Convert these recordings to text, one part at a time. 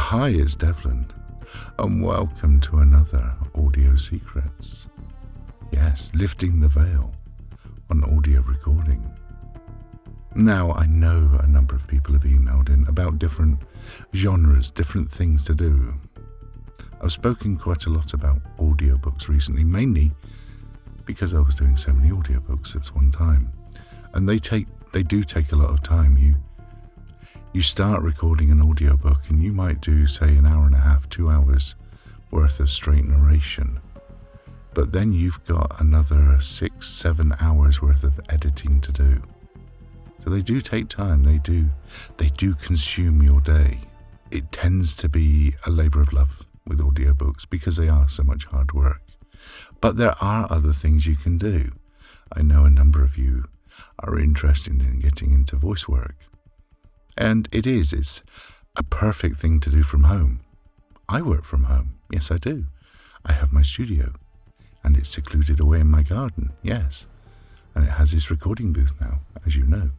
Hi, it's Devlin, and welcome to another Audio Secrets. Yes, lifting the veil on audio recording. Now, I know a number of people have emailed in about different genres, different things to do. I've spoken quite a lot about audiobooks recently, mainly because I was doing so many audiobooks at one time. And they do take a lot of time. You start recording an audiobook and you might do, say, an hour and a half, 2 hours worth of straight narration. But then you've got another 6-7 hours worth of editing to do. So they do take time. They do consume your day. It tends to be a labour of love with audiobooks because they are so much hard work. But there are other things you can do. I know a number of you are interested in getting into voice work. And it's a perfect thing to do from home. I work from home. Yes, I do. I have my studio and it's secluded away in my garden. Yes. And it has this recording booth now, as you know.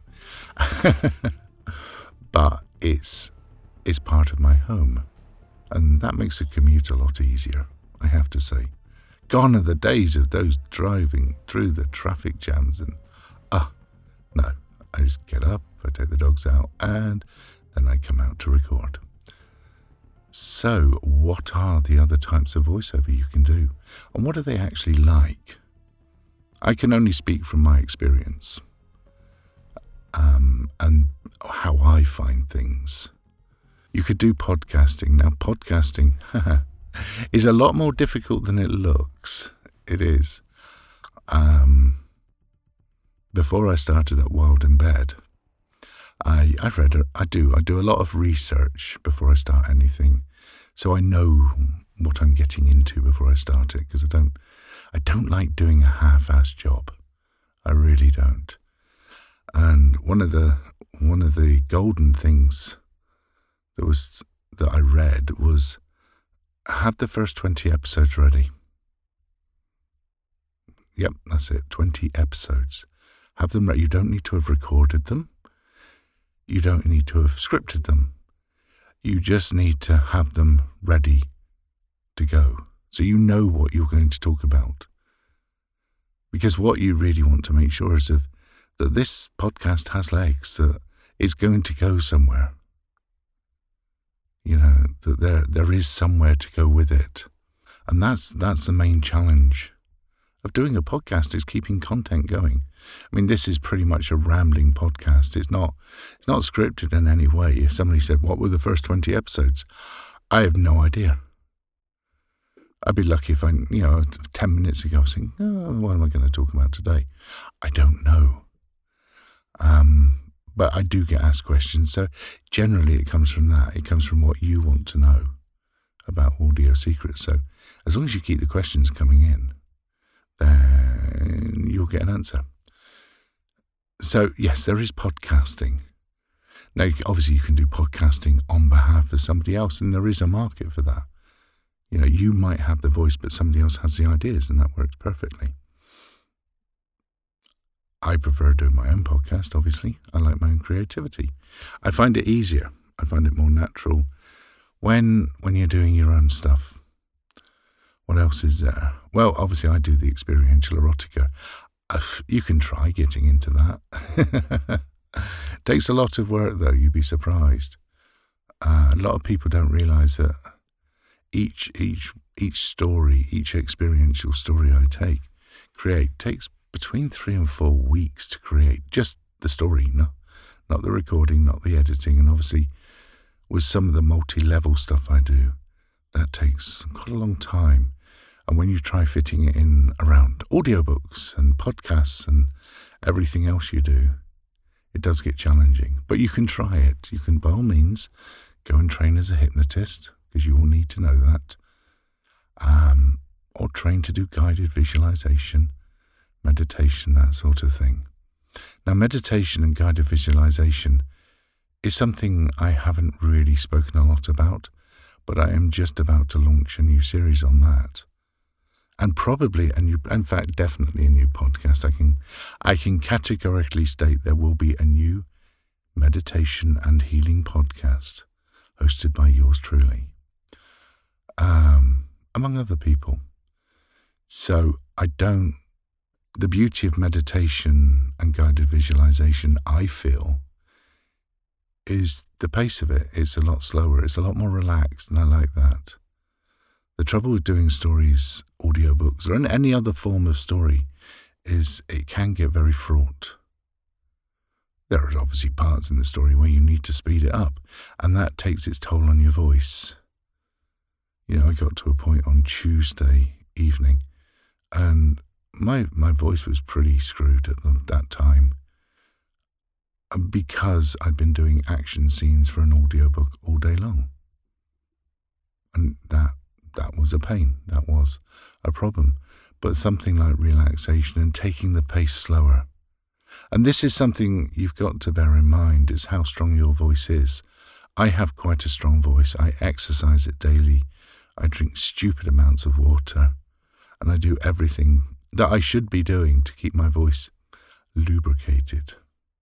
But it's part of my home. And that makes the commute a lot easier, I have to say. Gone are the days of those driving through the traffic jams and, no, I just get up, I take the dogs out, and then I come out to record. So, what are the other types of voiceover you can do? And what are they actually like? I can only speak from my experience and how I find things. You could do podcasting. Now, podcasting is a lot more difficult than it looks. It is. Before I started at Wild in Bed, I do a lot of research before I start anything, so I know what I'm getting into before I start it, because I don't like doing a half-assed job. I really don't. And one of the golden things that I read was have the first 20 episodes ready. Yep, that's it. 20 episodes. Have them ready. You don't need to have recorded them. You don't need to have scripted them. You just need to have them ready to go. So you know what you're going to talk about. Because what you really want to make sure is that this podcast has legs, that it's going to go somewhere. You know, that there is somewhere to go with it. And that's the main challenge of doing a podcast, is keeping content going. I mean, this is pretty much a rambling podcast. It's not scripted in any way. If somebody said, what were the first 20 episodes? I have no idea. I'd be lucky if 10 minutes ago I was thinking, what am I going to talk about today? I don't know. But I do get asked questions. So generally it comes from that. It comes from what you want to know about Audio Secrets. So as long as you keep the questions coming in, then you'll get an answer. So, yes, there is podcasting. Now, obviously, you can do podcasting on behalf of somebody else, and there is a market for that. You know, you might have the voice, but somebody else has the ideas, and that works perfectly. I prefer doing my own podcast, obviously. I like my own creativity. I find it easier. I find it more natural when you're doing your own stuff. What else is there? Well, obviously, I do the experiential erotica. You can try getting into that. Takes a lot of work, though. You'd be surprised. A lot of people don't realise that each story, each experiential story I create takes between 3 and 4 weeks to create. Just the story, not the recording, not the editing, and obviously with some of the multi-level stuff I do, that takes quite a long time. And when you try fitting it in around audiobooks and podcasts and everything else you do, it does get challenging. But you can try it. You can, by all means, go and train as a hypnotist, because you will need to know that. Or train to do guided visualization, meditation, that sort of thing. Now, meditation and guided visualization is something I haven't really spoken a lot about, but I am just about to launch a new series on that. And probably in fact, definitely a new podcast. I can categorically state there will be a new meditation and healing podcast hosted by yours truly, among other people. So the beauty of meditation and guided visualization, I feel, is the pace of it. It's a lot slower. It's a lot more relaxed, and I like that. The trouble with doing stories, audiobooks, or any other form of story is it can get very fraught. There are obviously parts in the story where you need to speed it up, and that takes its toll on your voice. I got to a point on Tuesday evening, and my voice was pretty screwed at that time, because I'd been doing action scenes for an audiobook all day long. And that was a pain. That was a problem. But something like relaxation and taking the pace slower. And this is something you've got to bear in mind, is how strong your voice is. I have quite a strong voice. I exercise it daily. I drink stupid amounts of water. And I do everything that I should be doing to keep my voice lubricated.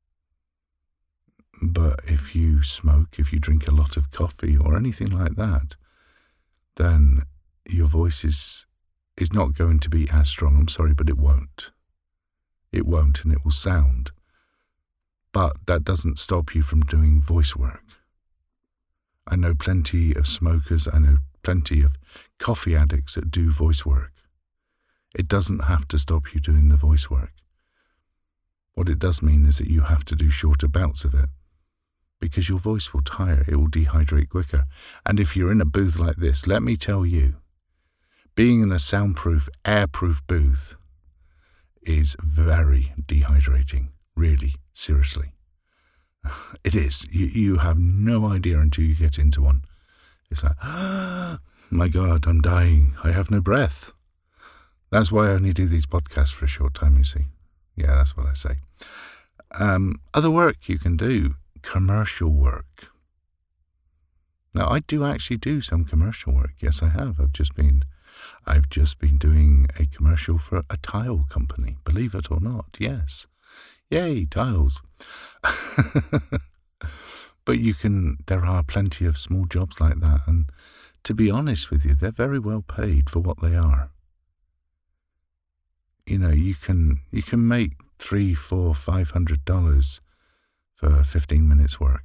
But if you smoke, if you drink a lot of coffee or anything like that, then your voice is not going to be as strong. I'm sorry, but it won't. It won't, and it will sound. But that doesn't stop you from doing voice work. I know plenty of smokers, I know plenty of coffee addicts that do voice work. It doesn't have to stop you doing the voice work. What it does mean is that you have to do shorter bouts of it, because your voice will tire, it will dehydrate quicker. And if you're in a booth like this, let me tell you, being in a soundproof, airproof booth is very dehydrating, really, seriously. It is. You have no idea until you get into one. It's like, my God, I'm dying. I have no breath. That's why I only do these podcasts for a short time, you see. Yeah, that's what I say. Other work you can do, commercial work. Now, I do actually do some commercial work. Yes, I have. I've just been doing a commercial for a tile company, believe it or not. Yes. Yay, tiles. But there are plenty of small jobs like that, and to be honest with you, they're very well paid for what they are. You can make $300, $400, $500 for 15 minutes work.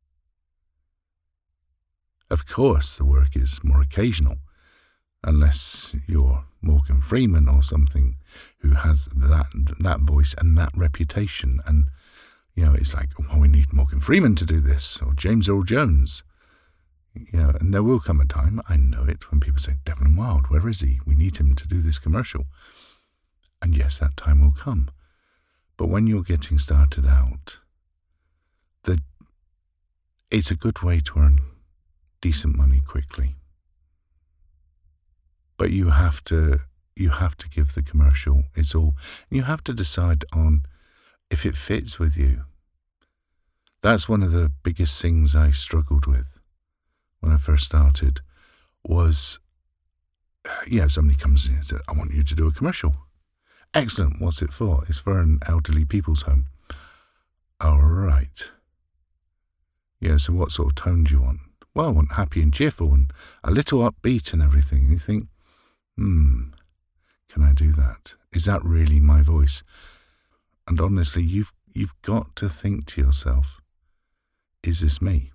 Of course, the work is more occasional, unless you're Morgan Freeman or something who has that voice and that reputation. And, it's like, we need Morgan Freeman to do this, or James Earl Jones. And there will come a time, I know it, when people say, Devlin Wild, where is he? We need him to do this commercial. And yes, that time will come. But when you're getting started out, it's a good way to earn decent money quickly. But you have to give the commercial its all. And you have to decide on if it fits with you. That's one of the biggest things I struggled with when I first started was, somebody comes in and says, I want you to do a commercial. Excellent. What's it for? It's for an elderly people's home. All right. Yeah, so what sort of tone do you want? Well, I want happy and cheerful and a little upbeat and everything. And you think, can I do that? Is that really my voice? And honestly, you've got to think to yourself, is this me?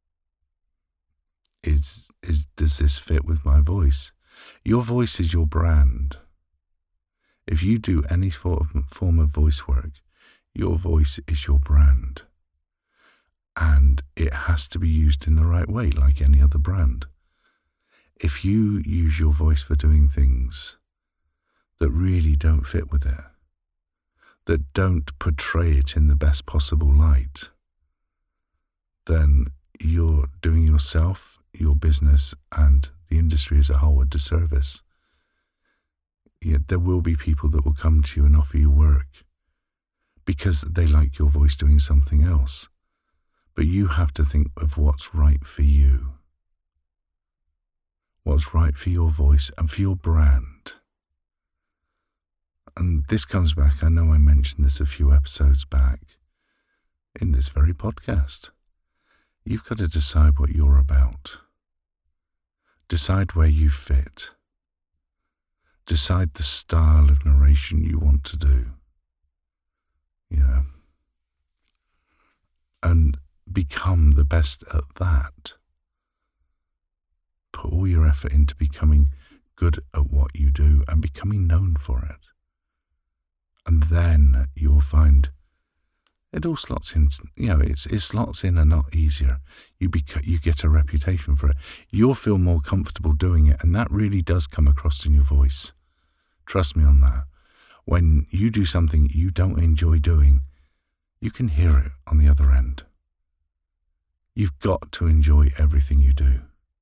Does this fit with my voice? Your voice is your brand. If you do any form of voice work, your voice is your brand. And it has to be used in the right way, like any other brand. If you use your voice for doing things that really don't fit with it, that don't portray it in the best possible light, then you're doing yourself, your business, and the industry as a whole a disservice. Yet there will be people that will come to you and offer you work because they like your voice doing something else. But you have to think of what's right for you. What's right for your voice and for your brand. And this comes back, I know I mentioned this a few episodes back, in this very podcast. You've got to decide what you're about. Decide where you fit. Decide the style of narration you want to do. And become the best at that. Put all your effort into becoming good at what you do and becoming known for it. And then you'll find it all slots in. It slots in a lot easier. You get a reputation for it. You'll feel more comfortable doing it, and that really does come across in your voice. Trust me on that. When you do something you don't enjoy doing, you can hear it on the other end. You've got to enjoy everything you do.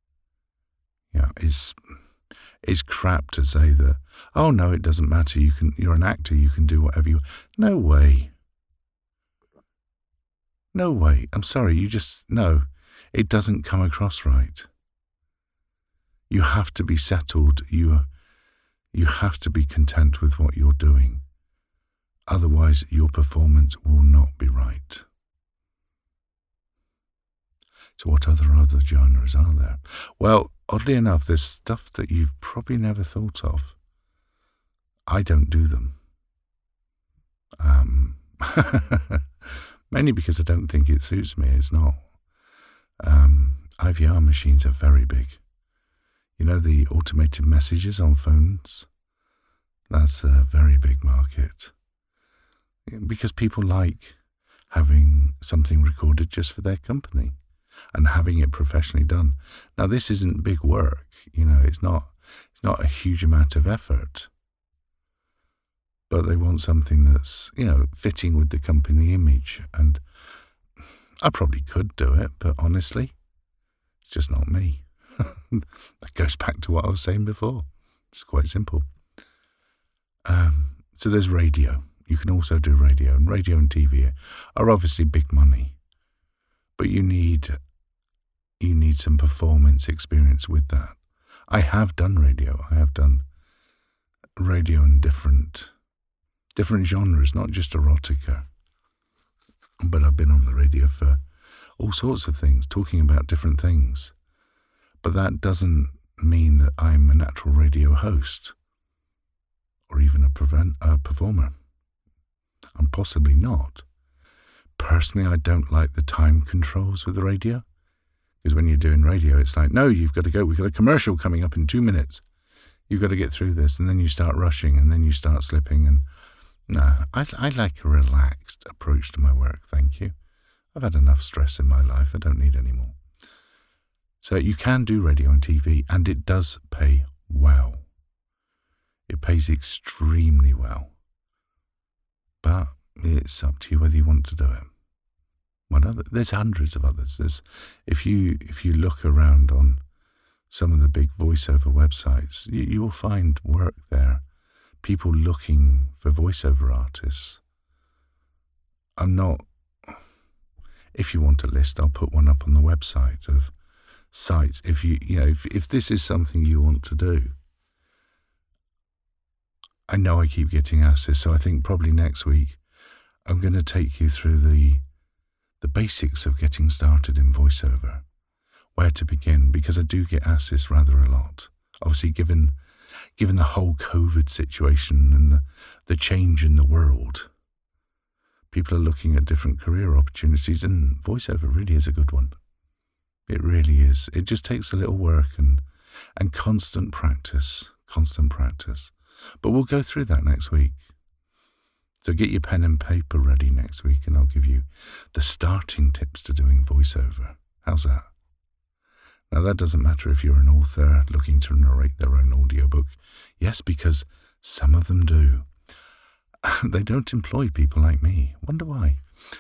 It's crap to say that, oh no, it doesn't matter, you're an actor, you can do whatever you... No way. No way. I'm sorry, no, it doesn't come across right. You have to be settled, you have to be content with what you're doing. Otherwise, your performance will not be right. So what other genres are there? Well, oddly enough, there's stuff that you've probably never thought of. I don't do them. Mainly because I don't think it suits me. It's not. IVR machines are very big. The automated messages on phones? That's a very big market. Because people like having something recorded just for their company and having it professionally done. Now, this isn't big work. It's not a huge amount of effort. But they want something that's, fitting with the company image. And I probably could do it, but honestly, it's just not me. That goes back to what I was saying before. It's quite simple. So there's radio. You can also do radio, and radio and TV are obviously big money. But you need some performance experience with that. I have done radio. I have done radio in different genres, not just erotica. But I've been on the radio for all sorts of things, talking about different things. But that doesn't mean that I'm a natural radio host or even a performer. I'm possibly not. Personally, I don't like the time controls with the radio. Because when you're doing radio, it's like, no, you've got to go. We've got a commercial coming up in 2 minutes. You've got to get through this. And then you start rushing, and then you start slipping. And no, I like a relaxed approach to my work, thank you. I've had enough stress in my life. I don't need any more. So you can do radio and TV, and it does pay well. It pays extremely well. But it's up to you whether you want to do it. There's hundreds of others. If you look around on some of the big voiceover websites, you will find work there. People looking for voiceover artists. If you want a list, I'll put one up on the website of sites. If this is something you want to do. I know I keep getting asked this, so I think probably next week I'm going to take you through the basics of getting started in voiceover, where to begin, because I do get asked this rather a lot. Obviously, given the whole COVID situation and the change in the world, people are looking at different career opportunities, and voiceover really is a good one. It really is. It just takes a little work and constant practice. But we'll go through that next week. So get your pen and paper ready next week, and I'll give you the starting tips to doing voiceover. How's that? Now, that doesn't matter if you're an author looking to narrate their own audiobook. Yes, because some of them do. They don't employ people like me. Wonder why.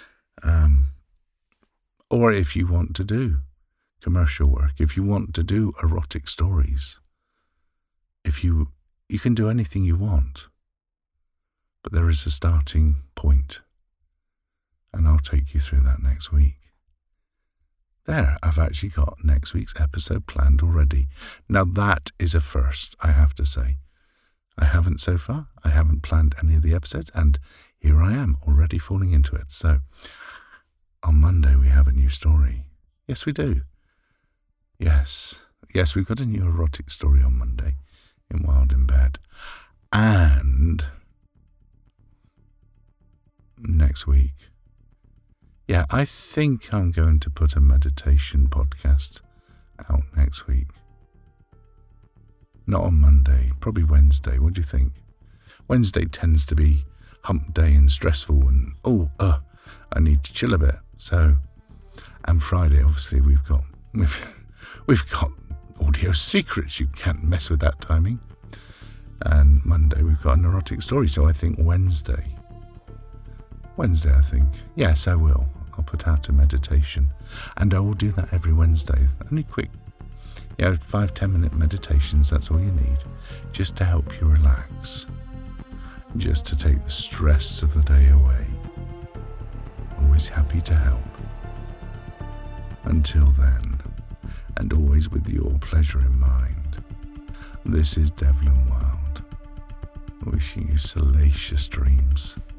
Or if you want to do commercial work, if you want to do erotic stories, you can do anything you want. But there is a starting point, and I'll take you through that next week. There, I've actually got next week's episode planned already. Now that is a first, I have to say. I haven't so far. I haven't planned any of the episodes, and here I am already falling into it. So, on Monday we have a new story. Yes, we do. Yes, we've got a new erotic story on Monday in Wild and Bad. And next week, I think I'm going to put a meditation podcast out next week. Not on Monday, probably Wednesday. What do you think? Wednesday tends to be hump day and stressful and, I need to chill a bit. So, and Friday, obviously, we've got audio secrets. You can't mess with that timing. And Monday, we've got an erotic story. So I think Wednesday, I think. Yes, I will. I'll put out a meditation. And I will do that every Wednesday. Only quick, 5-10 minute meditations. That's all you need. Just to help you relax. Just to take the stress of the day away. Always happy to help. Until then, and always with your pleasure in mind, this is Devlin Wild, wishing you salacious dreams.